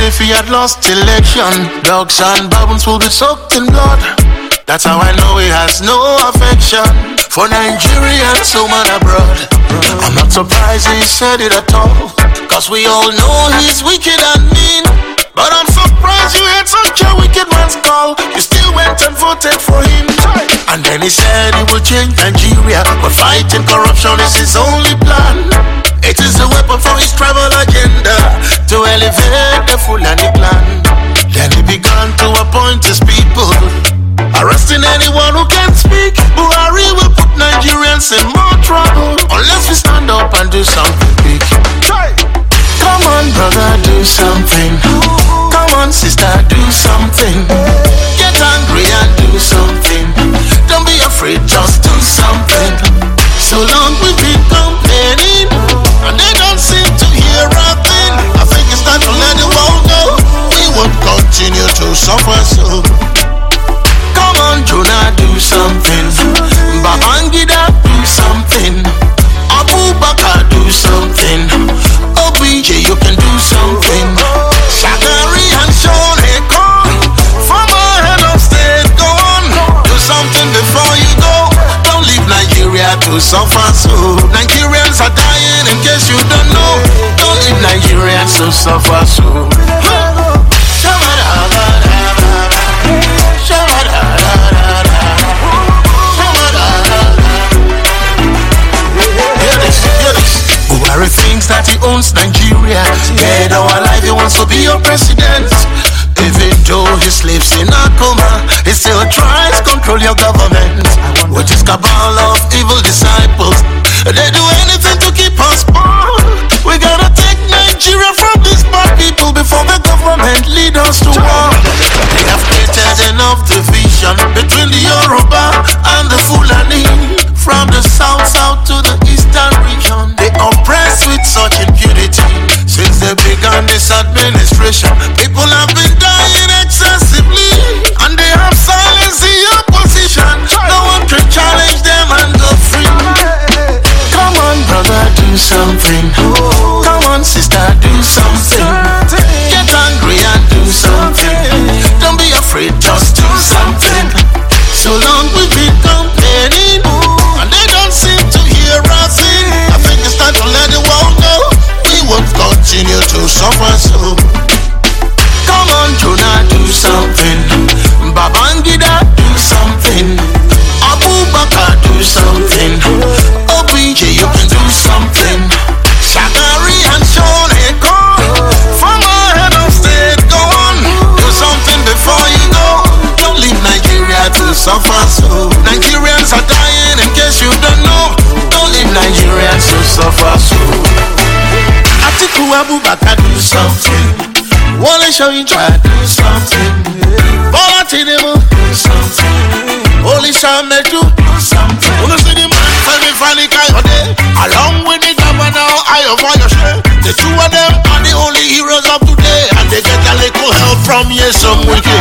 if he had lost election, dogs and baboons will be soaked in blood. That's how I know he has no affection for Nigerians home and abroad. I'm not surprised he said it at all, cause we all know he's wicked and mean. But I'm surprised you had such a wicked man's call. You still went and voted for him. And then he said he will change Nigeria, but fighting corruption is his only plan. It is a weapon for his tribal agenda to elevate the Fulani clan. Then he began to appoint his people, arresting anyone who can't speak. Buhari will put Nigerians in more trouble unless we stand up and do something big. Come on, brother, do something. Come on, sister, do something. Get angry and do something. Don't be afraid, just do something. So long we've been complaining, and they don't seem to hear a thing. I think it's time to let the world know we won't continue to suffer so. Come on, Jonah, do something. Babangida, do something. Abubakar, do something. OBJ, you can do something. Shagari and Sean Ekon, former head of state, go on. Do something before you go. Don't leave Nigeria to suffer so. Nigerians are dying, in case you don't know. Don't leave Nigerians to suffer so. Buhari thinks that he owns Nigeria. Dead or alive, he wants to be your president. Even though he sleeps in a coma, he still tries to control your government. With his cabal of evil disciples, they do anything to keep us poor. We gotta take Nigeria from these bad people before the government lead us to war. They have created enough division between the Yoruba and the Fulani. From the south to the eastern region, they oppress with such impunity. Since they began this administration, people have been dying excessively, and they have silenced the opposition. No one can challenge them and go free. Come on, brother, do something. Come on, sister, do something. Get angry and do something. Don't be afraid, just do something. So long we've been complaining, and they don't seem to hear a thing. I think it's time to let the world know we won't continue to suffer so. Come on, Jonah, do something. Babangida, do something. Abubakar, do something. OBJ, you can do something. Shagari and Sean Ekon, former head of state, go on. Do something before you go. Don't leave Nigeria to suffer so. Nigerians are dying, in case you don't know. Don't leave Nigerians to suffer so. Atiku Abubakar, do something. Wale Soyinka, try do something. Bola Tinubu, do something. Olisa Meju, do something. Wanna see the man Femi Fani Kayode, along with the governor Ayo Fayose. The two of them are the only heroes of today, and they get a little help from some wicked